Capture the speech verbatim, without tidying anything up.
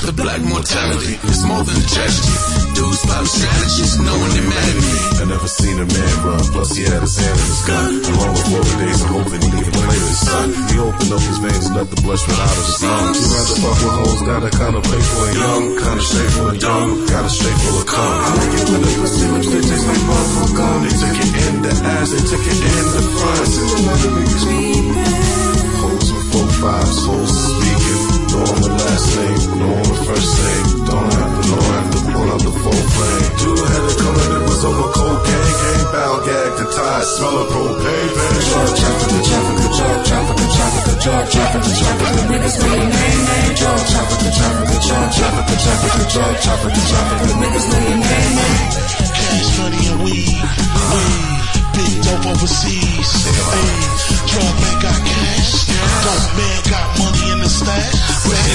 The black mortality is more than a tragedy. Dudes pop strategies, knowing they mad at me. I never seen a man run, plus he had his hand in his gun. Along with four days of hoping he could play with his son. He opened up his veins and let the blood run out of his lungs. He rather fuck with hoes, got a kind of playful and young, kind of shape full of dumb, got a shape full of cum. I like it when they was too much, they taste like buffalo gum. They took it in the ass, they took it in the front. I see the mother niggas creeping. Hoes with four fives, hoes speaking. Know my last name, know my first name. Don't have to, don't have to pull out the full flame. Two had it coming, it was over cocaine. Came bound, gagged and tied, smell of propane. Drug trafficking, trafficking, drug trafficking, trafficking, drug trafficking, trafficking. Niggas know your name, name. Drug trafficking, trafficking, drug trafficking, trafficking, drug trafficking, trafficking. Niggas know your name, name. Cash, money, and weed, weed. Big dope overseas. Hey, drug man got cash. Dope man got money in the stash.